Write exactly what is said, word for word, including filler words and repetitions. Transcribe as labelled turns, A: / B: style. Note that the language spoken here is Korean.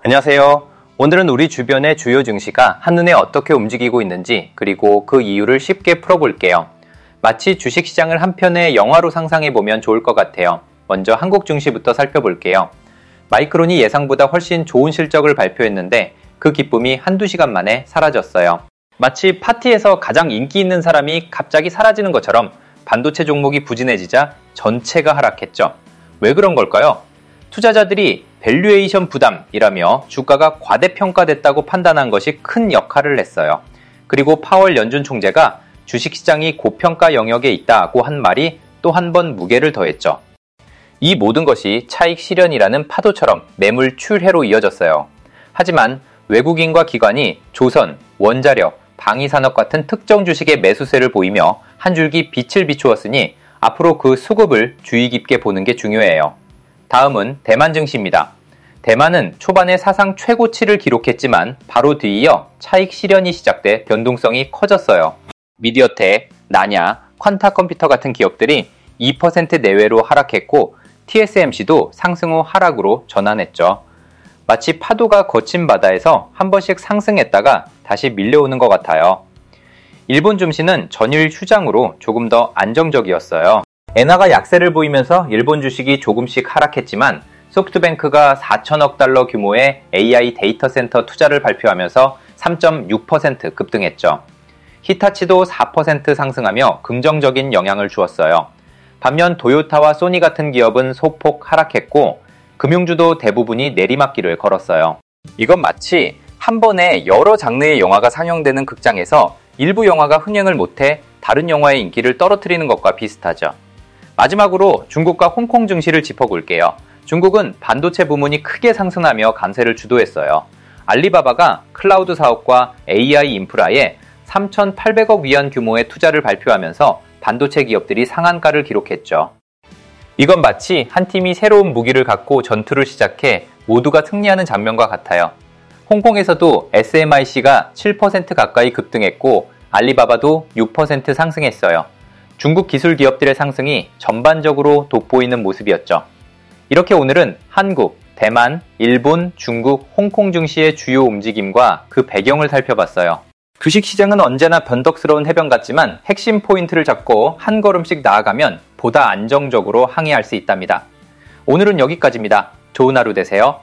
A: 안녕하세요. 오늘은 우리 주변의 주요 증시가 한눈에 어떻게 움직이고 있는지 그리고 그 이유를 쉽게 풀어볼게요. 마치 주식시장을 한편의 영화로 상상해보면 좋을 것 같아요. 먼저 한국 증시부터 살펴볼게요. 마이크론이 예상보다 훨씬 좋은 실적을 발표했는데 그 기쁨이 한두 시간 만에 사라졌어요. 마치 파티에서 가장 인기 있는 사람이 갑자기 사라지는 것처럼 반도체 종목이 부진해지자 전체가 하락했죠. 왜 그런 걸까요? 투자자들이 밸류에이션 부담이라며 주가가 과대평가됐다고 판단한 것이 큰 역할을 했어요. 그리고 파월 연준 총재가 주식시장이 고평가 영역에 있다고 한 말이 또 한 번 무게를 더했죠. 이 모든 것이 차익 실현이라는 파도처럼 매물 출회로 이어졌어요. 하지만 외국인과 기관이 조선, 원자력, 방위산업 같은 특정 주식의 매수세를 보이며 한 줄기 빛을 비추었으니 앞으로 그 수급을 주의 깊게 보는 게 중요해요. 다음은 대만 증시입니다. 대만은 초반에 사상 최고치를 기록했지만 바로 뒤이어 차익 실현이 시작돼 변동성이 커졌어요. 미디어텍, 나냐, 퀀타컴퓨터 같은 기업들이 이 퍼센트 내외로 하락했고 티에스엠씨도 상승 후 하락으로 전환했죠. 마치 파도가 거친 바다에서 한 번씩 상승했다가 다시 밀려오는 것 같아요. 일본 증시는 전일 휴장으로 조금 더 안정적이었어요. 엔화가 약세를 보이면서 일본 주식이 조금씩 하락했지만 소프트뱅크가 사천억 달러 규모의 에이아이 데이터 센터 투자를 발표하면서 삼 점 육 퍼센트 급등했죠. 히타치도 사 퍼센트 상승하며 긍정적인 영향을 주었어요. 반면 도요타와 소니 같은 기업은 소폭 하락했고 금융주도 대부분이 내리막길을 걸었어요. 이건 마치 한 번에 여러 장르의 영화가 상영되는 극장에서 일부 영화가 흥행을 못해 다른 영화의 인기를 떨어뜨리는 것과 비슷하죠. 마지막으로 중국과 홍콩 증시를 짚어볼게요. 중국은 반도체 부문이 크게 상승하며 강세를 주도했어요. 알리바바가 클라우드 사업과 에이아이 인프라에 삼천팔백억 위안 규모의 투자를 발표하면서 반도체 기업들이 상한가를 기록했죠. 이건 마치 한 팀이 새로운 무기를 갖고 전투를 시작해 모두가 승리하는 장면과 같아요. 홍콩에서도 에스엠아이씨가 칠 퍼센트 가까이 급등했고 알리바바도 육 퍼센트 상승했어요. 중국 기술 기업들의 상승이 전반적으로 돋보이는 모습이었죠. 이렇게 오늘은 한국, 대만, 일본, 중국, 홍콩 증시의 주요 움직임과 그 배경을 살펴봤어요. 주식시장은 언제나 변덕스러운 해변 같지만 핵심 포인트를 잡고 한 걸음씩 나아가면 보다 안정적으로 항해할 수 있답니다. 오늘은 여기까지입니다. 좋은 하루 되세요.